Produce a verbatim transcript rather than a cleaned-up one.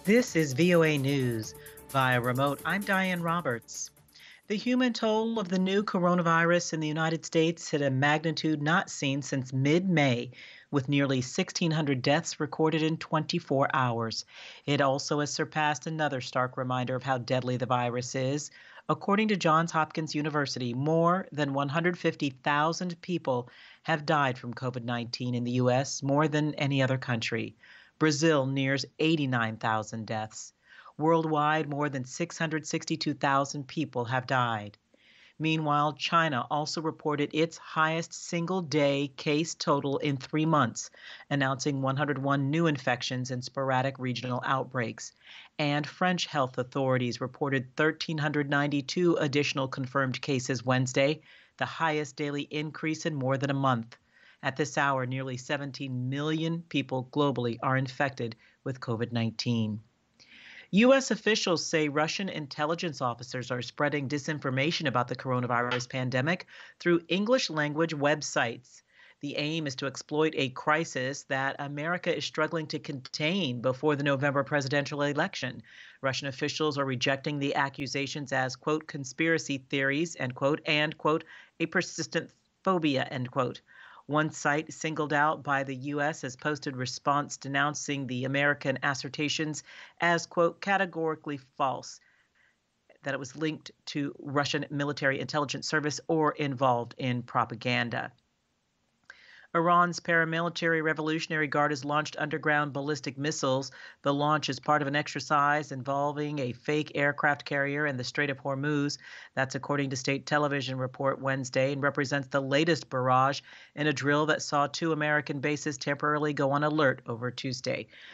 This is V O A News. Via remote, I'm Diane Roberts. The human toll of the new coronavirus in the United States hit a magnitude not seen since mid May, with nearly sixteen hundred deaths recorded in twenty-four hours. It also has surpassed another stark reminder of how deadly the virus is. According to Johns Hopkins University, more than one hundred fifty thousand people have died from COVID nineteen in the U S, more than any other country. Brazil nears eighty-nine thousand deaths. Worldwide, more than six hundred sixty-two thousand people have died. Meanwhile, China also reported its highest single day case total in three months, announcing one hundred one new infections and sporadic regional outbreaks. And French health authorities reported one thousand three hundred ninety-two additional confirmed cases Wednesday, the highest daily increase in more than a month. At this hour, nearly seventeen million people globally are infected with COVID nineteen. U S officials say Russian intelligence officers are spreading disinformation about the coronavirus pandemic through English language websites. The aim is to exploit a crisis that America is struggling to contain before the November presidential election. Russian officials are rejecting the accusations as, quote, conspiracy theories, end quote, and, quote, a persistent phobia, end quote. One site singled out by the U S has posted response denouncing the American assertions as, quote, categorically false, that it was linked to Russian military intelligence service or involved in propaganda. Iran's paramilitary Revolutionary Guard has launched underground ballistic missiles. The launch is part of an exercise involving a fake aircraft carrier in the Strait of Hormuz. That's according to state television report Wednesday, and represents the latest barrage in a drill that saw two American bases temporarily go on alert over Tuesday.